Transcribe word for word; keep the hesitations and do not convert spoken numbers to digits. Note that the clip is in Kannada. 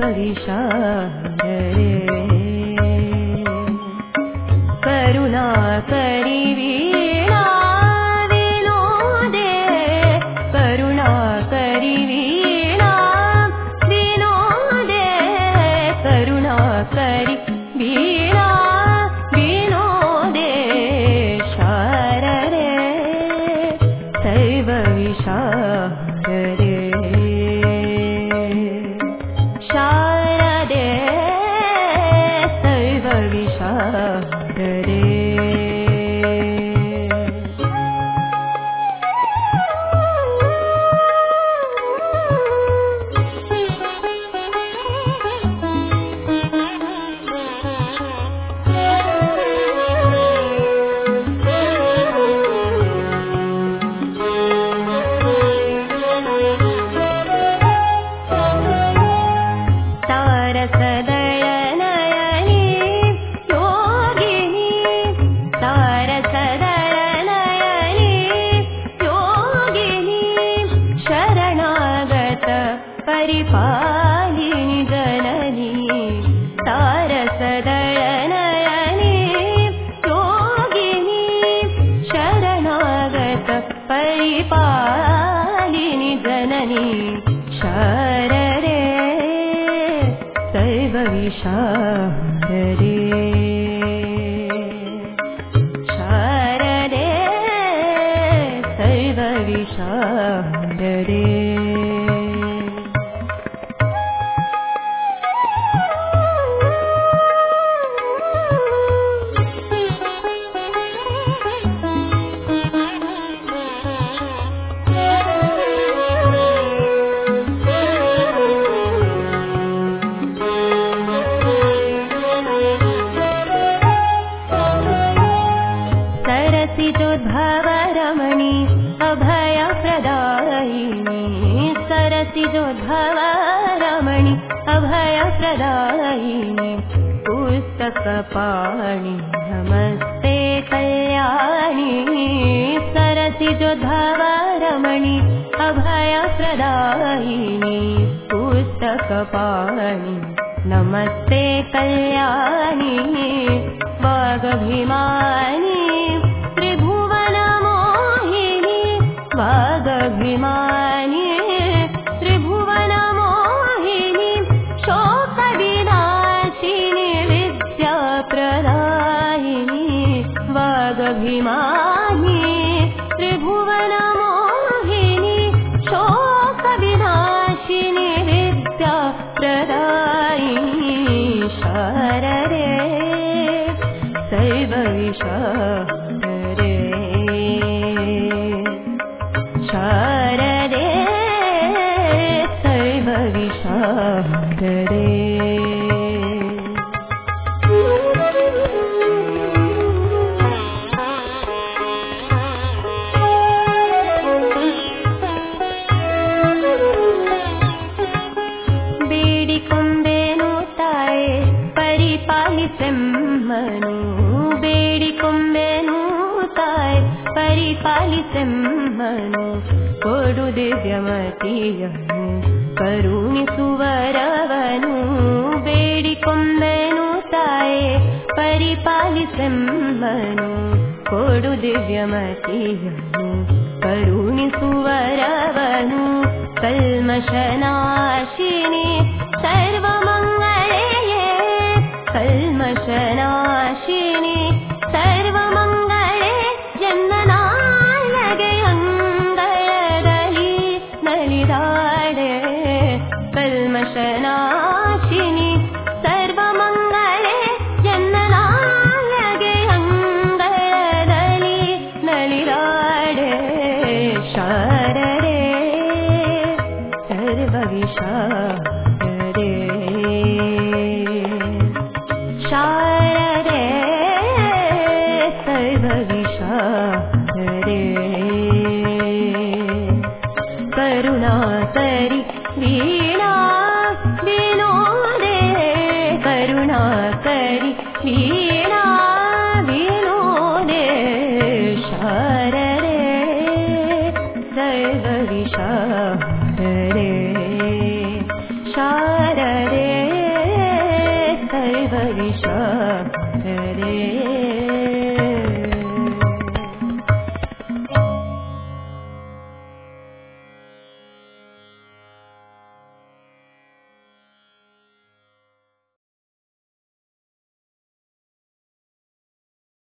विशारदे करुणाकरी वीणा विनोदे करुणाकरी वीणा विनोदे करुणाकरी वीणा विनोदे शारदे सर्व विशारदे शारदे सर्व विशारदे परिपालिनी जननी तारसदयनयनी योगिनी शरणागत परिपालिनी जननी शारदे सर्व विशारदे शारदे सर्व विशारदे सरसिजोद्भवरमणि अभयप्रदायिनी सरसिजोद्भवरमणि अभयप्रदायिनी पुस्तकपाणि नमस्ते कल्याणी सरसिजोद्भवरमणि अभयप्रदायिनी पुस्तकपाणि नमस्ते कल्याणी वागभिमानी वागभिमानी त्रिभुवनमोहिनी शोकविनाशिनी विद्याप्रदायिनी वागभिमानी त्रिभुवनमोहिनी शोकविनाशिनी विद्याप्रदायिनी शारदे सर्व विशारदे शारदे सर्व विशारदे ಬೇಡಿಕೊಂಡೆನು ತಾಯೆ ಪರಿಪಾಲಿಸೆಮ್ಮನು ಬೇಡಿಕೊಂಡೆನು ತಾಯೆ ಪರಿಪಾಲಿಸೆಮ್ಮನು ಕೊಡು ದಿವ್ಯಮತಿಯನು ಕರುಣಿಸುವರವನು ಬೇಡಿಕೊಂಡೆನು ತಾಯೆ ಪರಿಪಾಲಿಸೆಮ್ಮನು ಕೊಡು ದಿವ್ಯಮತಿಯನು ಕರುಣಿಸುವರವನು ಕಲ್ಮಶನಾಶಿನಿ ಸರ್ವಮಂಗಳೆಯೇ ಕಲ್ಮಶನಾಶಿನಿ ಸರ್ವಮಂಗಳೆ ಜನ್ಮನಾಯಗೆ ಅಂಗಳದಲ್ಲಿ ನಲಿದಾಡೆ ಕಲ್ಮಶನಾಶಿನಿ ಸರ್ವಮಂಗಳೆ ಜನ್ಮನಾಯಗೆ ಅಂಗಳದಲ್ಲಿ ನಲಿದಾಡೆ ಶಾರದೆ सर्व विशारदे शारदे सर्व विशारदे करुणाकरी वीणा विनोदे करुणाकरी वीणा विनोदे शारदे सर्व विशारदे शारदे विषाद रे